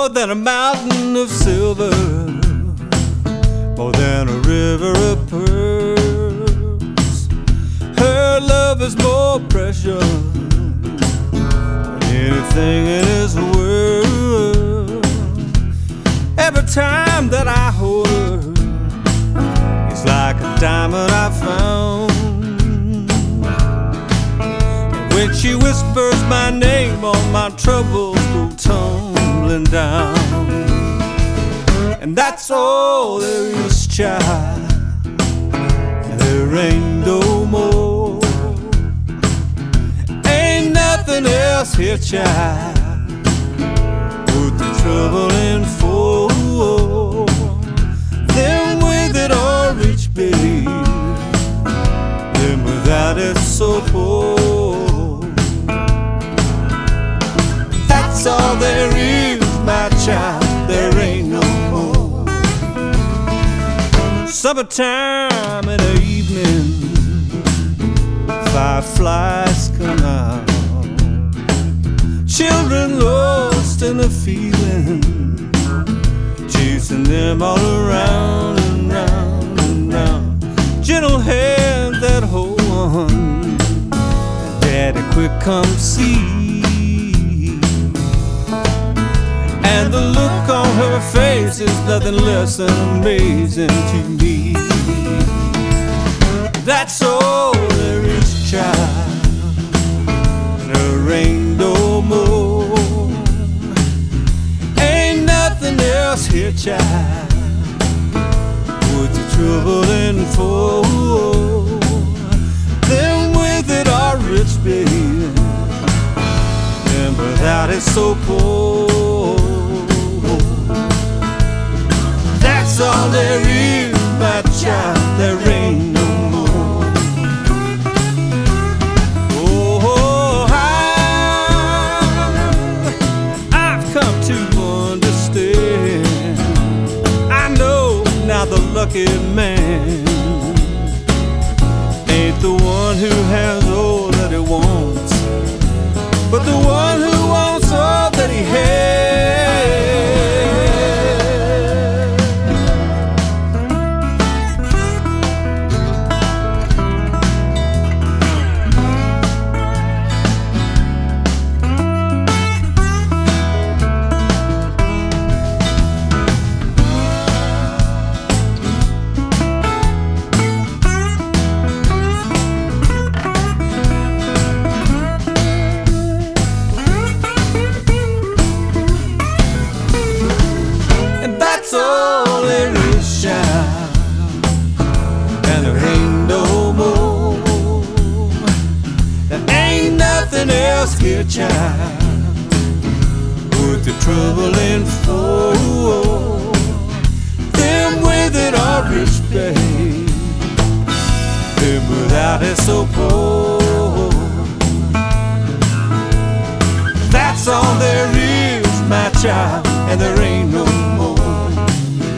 more than a mountain of silver, more than a river of pearls. Her love is more precious than anything in this world. Every time that I hold her, it's like a diamond I found. And when she whispers my name, all my troubles go tumbling down. And that's all there is, child. There ain't no more. Ain't nothing else here, child, worth the trouble and for. Them with it all rich, babe, them without it so poor. That's all there is, my child, there ain't no more. Summertime in the evening, fireflies come out, children lost in the feeling, chasing them all around and round and round. Gentle hand that hold one, Daddy, quick come see. And the look on her face is nothing less than amazing to me. That's all there is, child, there ain't no more. Ain't nothing else here, child, worth the trouble and for. Them with it are rich, baby, and without it so poor. That's all there is, my child, there ain't no more. Oh, I've come to understand. I know now the lucky man ain't the one who has all that he wants, but the one who wants all that he has. That's all there is, child, and there ain't no more. There ain't nothing else here, child, worth the trouble and for. Them with it are rich, babe, them without it so poor. That's all there is, my child, and there ain't no more.